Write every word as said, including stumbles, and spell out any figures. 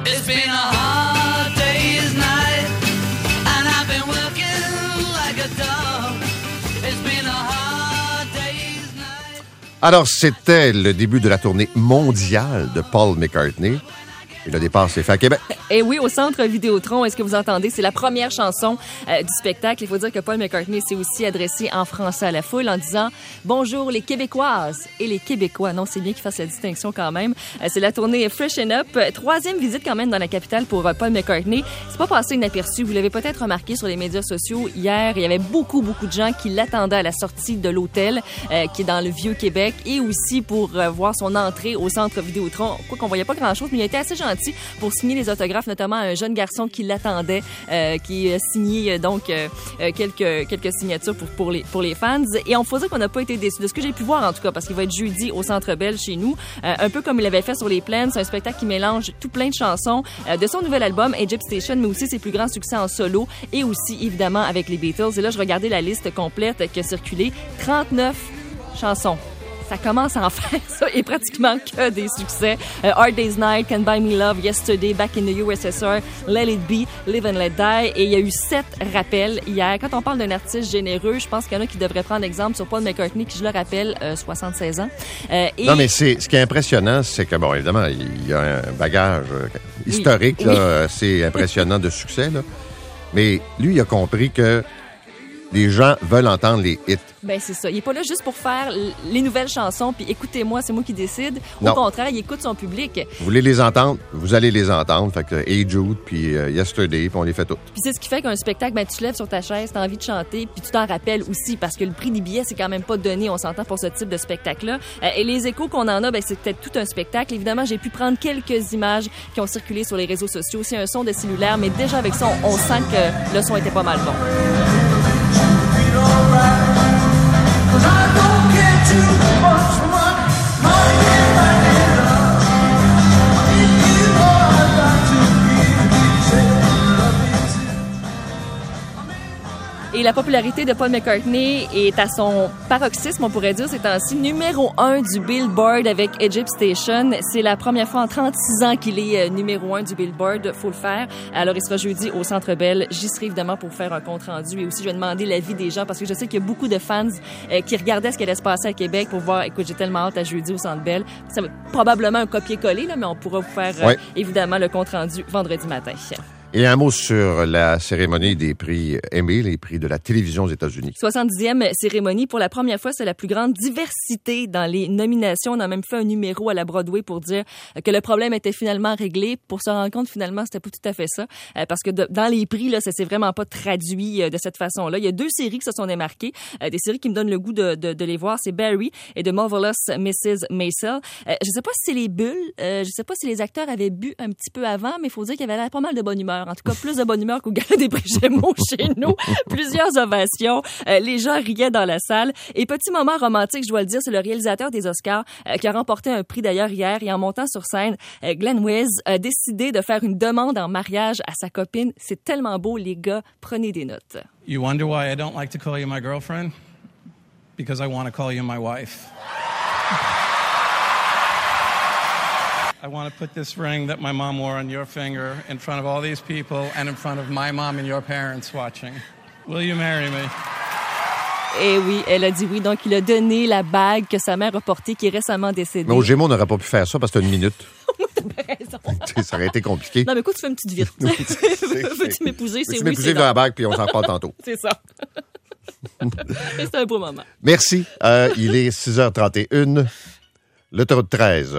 It's been a hard day's night, and I've been working like a dog. It's been a hard day's night. Alors, c'était le début de la tournée mondiale de Paul McCartney. Et le départ s'est fait à Québec. Et oui, au Centre Vidéotron, est-ce que vous entendez? C'est la première chanson euh, du spectacle. Il faut dire que Paul McCartney s'est aussi adressé en français à la foule en disant « Bonjour les Québécoises et les Québécois ». Non, c'est bien qu'il fasse la distinction quand même. Euh, c'est la tournée Freshen Up. Troisième visite quand même dans la capitale pour euh, Paul McCartney. C'est pas passé inaperçu. Vous l'avez peut-être remarqué sur les médias sociaux. Hier, il y avait beaucoup, beaucoup de gens qui l'attendaient à la sortie de l'hôtel euh, qui est dans le Vieux-Québec et aussi pour euh, voir son entrée au Centre Vidéotron. Quoi qu'on voyait pas grand-chose, mais il a été assez gentil pour signer les autographes, notamment un jeune garçon qui l'attendait, euh, qui a signé donc euh, quelques quelques signatures pour pour les pour les fans. Et on faut dire qu'on n'a pas été déçus de ce que j'ai pu voir en tout cas, parce qu'il va être jeudi au Centre Bell chez nous, euh, un peu comme il l'avait fait sur les plaines. C'est un spectacle qui mélange tout plein de chansons euh, de son nouvel album Egypt Station, mais aussi ses plus grands succès en solo et aussi évidemment avec les Beatles. Et là, je regardais la liste complète qui a circulé, trente-neuf chansons. Ça commence à en faire, ça, et pratiquement que des succès. Uh, Hard Day's Night, Can't Buy Me Love, Yesterday, Back in the U S S R, Let It Be, Live and Let Die. Et il y a eu sept rappels hier. Quand on parle d'un artiste généreux, je pense qu'il y en a qui devraient prendre exemple sur Paul McCartney, qui, je le rappelle, euh, soixante-seize ans. Euh, et... Non, mais c'est, ce qui est impressionnant, c'est que, bon, évidemment, il y a un bagage euh, historique, oui. Là, oui. C'est impressionnant de succès, là. Mais lui, il a compris que les gens veulent entendre les hits. Ben c'est ça. Il est pas là juste pour faire les nouvelles chansons puis écoutez-moi, c'est moi qui décide. Au non. contraire, il écoute son public. Vous voulez les entendre, vous allez les entendre. Fait que Hey Jude puis uh, Yesterday, puis on les fait toutes. Puis c'est ce qui fait qu'un spectacle, ben tu te lèves sur ta chaise, t'as envie de chanter, puis tu t'en rappelles aussi parce que le prix des billets c'est quand même pas donné, on s'entend pour ce type de spectacle-là. Euh, et les échos qu'on en a, ben c'est peut-être tout un spectacle. Évidemment, j'ai pu prendre quelques images qui ont circulé sur les réseaux sociaux. C'est un son de cellulaire, mais déjà avec ça, on, on sent que le son était pas mal bon. Et la popularité de Paul McCartney est à son paroxysme, on pourrait dire, ces temps-ci. Numéro un du Billboard avec Egypt Station. C'est la première fois en trente-six ans qu'il est euh, numéro un du Billboard. Faut le faire. Alors, il sera jeudi au Centre Bell. J'y serai évidemment pour faire un compte-rendu. Et aussi, je vais demander l'avis des gens parce que je sais qu'il y a beaucoup de fans euh, qui regardaient ce qui allait se passer à Québec pour voir, écoute, j'ai tellement hâte à jeudi au Centre Bell. Ça va probablement un copier-coller, là, mais on pourra vous faire euh, ouais. évidemment le compte-rendu vendredi matin. Et un mot sur la cérémonie des prix Emmy, les prix de la télévision aux États-Unis. soixante-dixième cérémonie. Pour la première fois, c'est la plus grande diversité dans les nominations. On a même fait un numéro à la Broadway pour dire que le problème était finalement réglé. Pour se rendre compte, finalement, c'était pas tout à fait ça. Parce que de, dans les prix, là, ça s'est vraiment pas traduit de cette façon-là. Il y a deux séries qui se sont démarquées. Des séries qui me donnent le goût de, de, de les voir. C'est Barry et The Marvelous Missus Maisel. Je sais pas si c'est les bulles. Je sais pas si les acteurs avaient bu un petit peu avant, mais il faut dire qu'il y avait pas mal de bonne humeur. En tout cas, plus de bonne humeur qu'au Gala des prix Gémeaux chez nous. Plusieurs ovations. Euh, les gens riaient dans la salle. Et petit moment romantique, je dois le dire, c'est le réalisateur des Oscars euh, qui a remporté un prix d'ailleurs hier. Et en montant sur scène, euh, Glenn Weiss a décidé de faire une demande en mariage à sa copine. C'est tellement beau, les gars. Prenez des notes. You wonder why I don't like to call you my girlfriend? Because I want to call you my wife. I want to put this ring that my mom wore on your finger in front of all these people and in front of my mom and your parents watching. Will you marry me? Eh oui, elle a dit oui. Donc, il a donné la bague que sa mère a portée, qui est récemment décédée. Mais au Gémeaux, on n'aurait pas pu faire ça parce que t'as une minute. T'as raison. Ça aurait été compliqué. Non, mais écoute, tu fais une petite vite. Veux-tu m'épouser? C'est oui, m'épouser dans la bague, puis on s'en reparle tantôt. C'est ça. Et c'est un beau moment. Merci. Euh, il est six heures trente et une. L'autoroute treize.